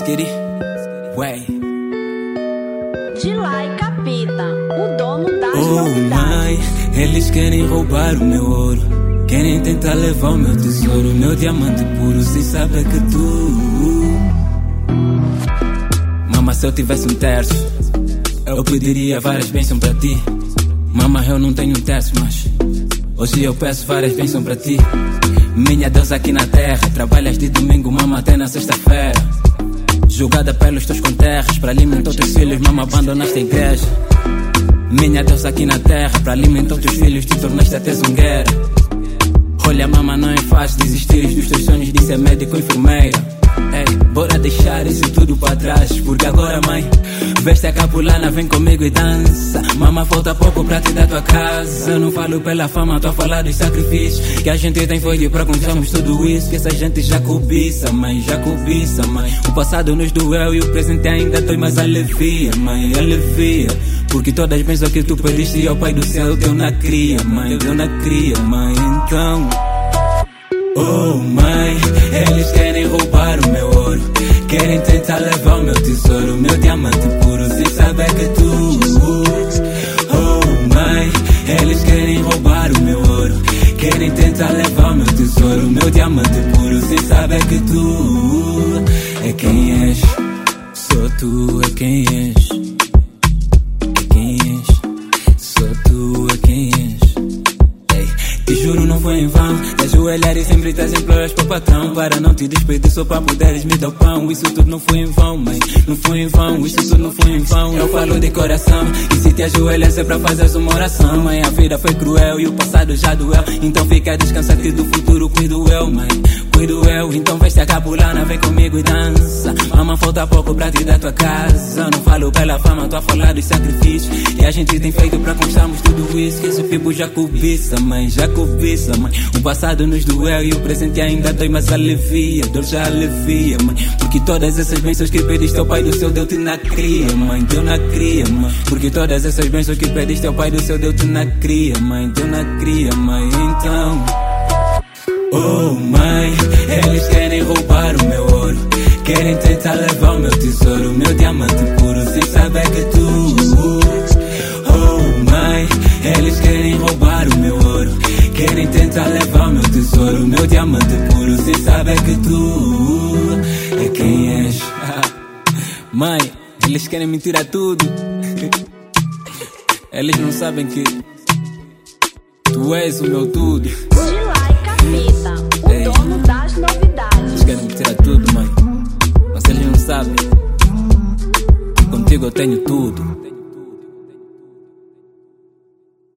Skitty, way. Dilai Capita, o dono das Oh mãe, eles querem roubar o meu ouro, querem tentar levar o meu tesouro, meu diamante puro, sem saber que tu. Mama, se eu tivesse um terço, eu pediria várias bênçãos pra ti. Mama, eu não tenho um terço, mas hoje eu peço várias bênçãos pra ti. Minha deusa aqui na terra, trabalhas de domingo, mama, até na sexta-feira. Julgada pelos teus conterras, pra alimentar os teus filhos, mama, abandonaste a igreja. Minha deusa aqui na terra, pra alimentar os teus filhos, te tornaste até zongueira. Olha, mama, não é fácil desistires dos teus sonhos de ser médico ou enfermeira. Ei, bora deixar isso tudo pra trás, porque agora, mãe, veste a capulana, vem comigo e dança. Mama, falta pouco pra te dar tua casa. Eu não falo pela fama, tô a falar dos sacrifícios que a gente tem feito pra conquistarmos tudo isso. Que essa gente já cobiça, mãe, já cobiça, mãe. O passado nos doeu e o presente ainda dói, mas alivia, mãe, alivia. Porque todas as bênçãos que tu pediste ao Pai do Céu deu na cria, mãe, deu na cria, mãe. Então, oh mãe, eles querem roubar o meu ouro, querem tentar levar o meu tesouro, meu diamante puro, sem saber que tu. Oh mãe, eles querem roubar o meu ouro, querem tentar levar o meu tesouro, meu diamante puro, sem saber que tu é quem és. Só tu é quem és. É quem és. Só tu é quem és. Te juro, não foi em vão te ajoelhar e sempre te imploras pro patrão, para não te despedir só pra poderes me dar o pão. Isso tudo não foi em vão, mãe, não foi em vão. Isso tudo não foi em vão, eu falo de coração. E se te ajoelhas é pra fazeres uma oração. Mãe, a vida foi cruel e o passado já doeu, então fica descansado que do futuro cuido eu, mãe, cuido eu. Então veste a capulana, vem comigo e dança. Mama, falta pouco pra te dar tua casa. Eu não falo pela fama, tô a falar dos sacrifícios que a gente tem feito pra conquistarmos tudo isso. Que esse people já cobiça, mãe, já cobiça, mãe. O passado nos doeu e o presente ainda dói, mas alivia, dor já alivia, mãe. Porque todas essas bênçãos que pediste ao Pai do Céu deu-te na cria, mãe, deu na cria, mãe. Porque todas essas bênçãos que pediste ao Pai do Céu deu-te na cria, mãe, deu na cria, mãe. Então, oh mãe, eles querem roubar o meu ouro, querem tentar levar o meu tesouro, meu diamante puro, sem saber que tu. Oh mãe, eles querem roubar o meu ouro, querem tentar levar o meu tesouro, meu diamante puro, sem saber que tu é quem és. Mãe, eles querem me tirar tudo. Eles não sabem que tu és o meu tudo. Dilai Capita, o dono das novidades. Eles querem me tirar tudo, mãe, mas eles não sabem que contigo eu tenho tudo.